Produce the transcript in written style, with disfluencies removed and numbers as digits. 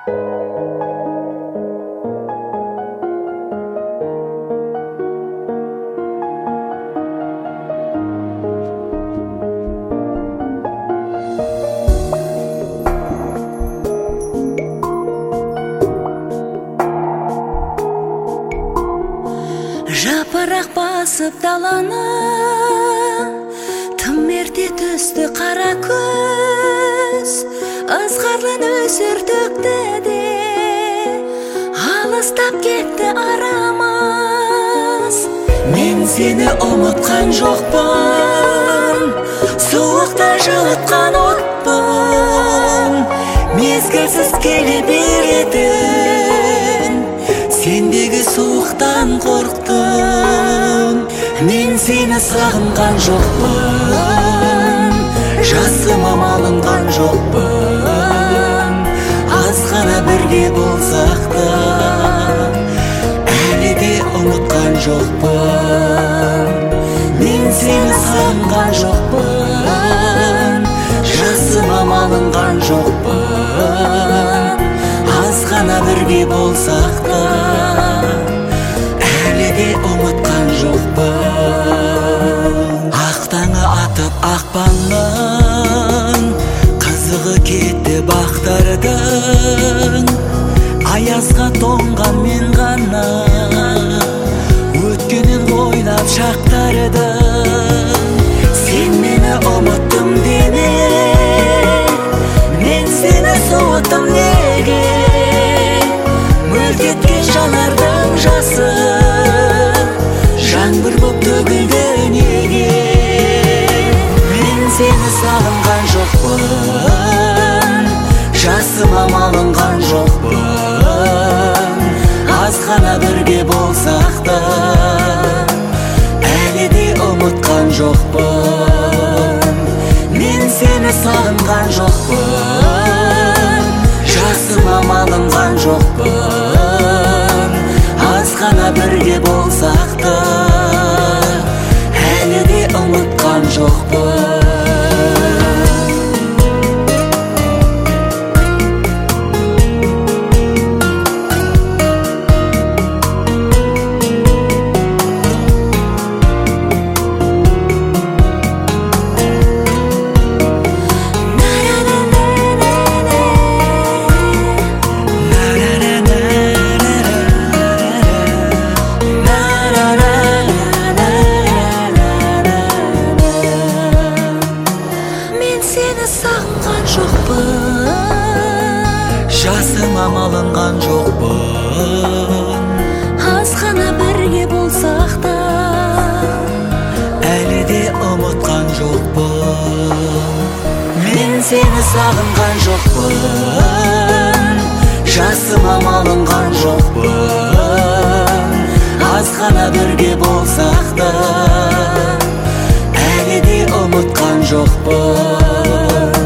Жапырақ басып даланы, тым ерте түсті қара көз. Ызғарлы нөсер төкті де, алыстап кетті арамыз. Мен сені ұмытқан жоқпын, суықта жылытқан отпын. Мезгілсіз келе беретін, сендегі суықтан қорқтым. Мен сені сағынған жоқпын, жасыма малынған жоқпын. Аз ғана бірге болсақ та, әлі де ұмытқан жоқпын. Мен сені сағынған жоқпын, жасыма малынған жоқпын. Аз ғана бірге болсақ та, әлі де ұмытқан жоқпын. Ақ таңы атып ақпанның, қызығы кетті бақтардың. Аязға тоңған мен ғана, өткенін ойлап шақтардың. Сен мені ұмыттым деме, мен сені суыттым неге? Мөлт еткен жанардың жасы, жаңбыр боп төгілді неге? Мен сені сағынған жоқпын, жасыма малынған жоқпын. Аз ғана бірге болсақ та, әлі де ұмытқан жоқпын. Мен сені сағынған жоқпын, жасыма малынған жоқпын. Аз ғана бірге болсақ та, әлі де ұмытқан жоқпын. Сағынған жоқпын, жасыма малынған жоқпын. Аз ғана бірге болсақ та, әлі де ұмытқан жоқпын. Мен сені сағынған жоқпын, жасыма малынған жоқпын. Аз ғана бірге болсақ та, әлі де ұмытқан жоқпын.